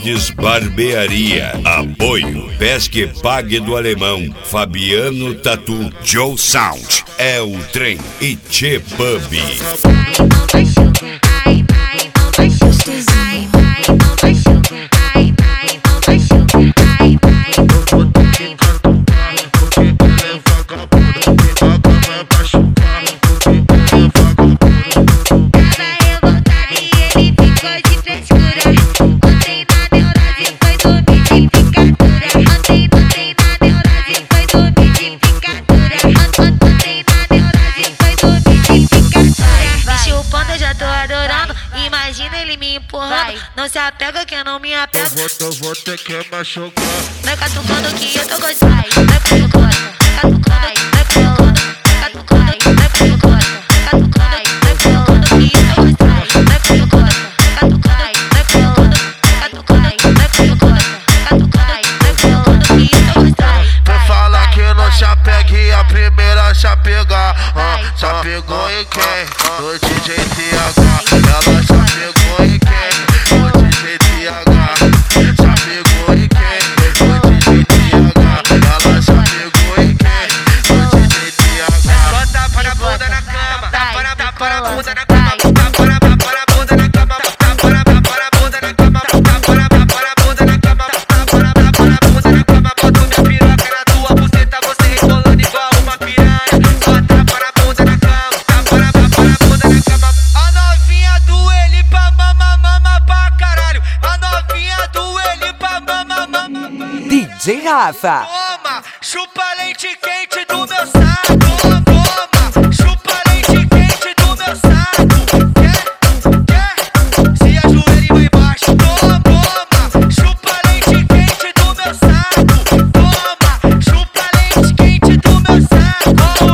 Cortes Barbearia. Apoio Pesque Pague do Alemão, Fabiano Tatu, Joe Sound, É o Trem e Tchê Pub. Imagina ele me empurrando, não se apega que eu não me apego. Eu vou ter que machucar. Vai catucando que eu tô gostando. Vai catucando, catucando, vai catucando, catucando, vai catucando, catucando, que eu tô gostando. Vai catucando, catucando, vai catucando, catucando, vai catucando, catucando, que eu tô gostando. Por falar que não se apegue, a primeira se apegar. Se apegou em quem? No DJ TH. Ela se apegou em quem? No DJ TH. Se apegou em quem? No DJ TH. Ela se apegou em quem? No DJ TH. Bota para a bunda na cama, tá para a bunda na cama, tá para a bunda na cama, tá para a bunda na cama, tá para a bunda na cama, tá para a bunda na cama. Boto minha piroca na tua buceta, você rebolando igual uma piranha. Bota para a bunda na cama, tá para a bunda na cama. A novinha do ele pra mama pra caralho. A novinha do ele pra mama. DJ Rafa. Toma, chupa leite quente do meu saco. Toma, chupa leite quente do meu saco. Quer? Se ajoelha e vai embaixo. Toma, chupa leite quente do meu saco. Toma, chupa leite quente do meu saco.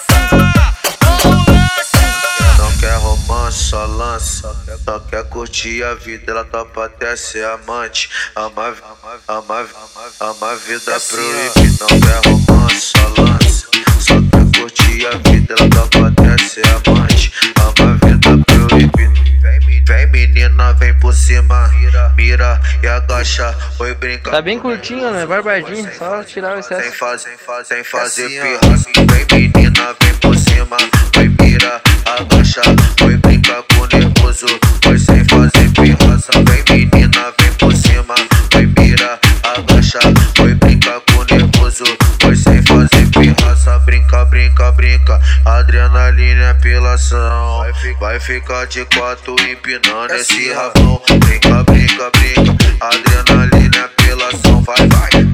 Lança. Não quer romance, só lança. Só quer curtir a vida, ela topa até ser amante. Ama a vida proibida. Não quer romance, só lança. Só quer curtir a vida, ela topa até ser amante. Ama a vida proibida. Vem menina, vem por cima. Mira e agacha, foi brincar. Tá bem curtinho, né? Barbadinho, só tirar o excesso. Sem fazer pirraça. Vem menina, vem por cima. Vai mira, agacha, foi brincar com o nervoso. Foi sem fazer pirraça. Vem menina, vem por cima. Vai mira, agacha, foi brincar com o nervoso. Foi sem fazer pirraça. Brinca, adrenalina é apelação. Vai ficar de quatro empinando esse rabão. Brinca, adrenalina é apelação. Vai.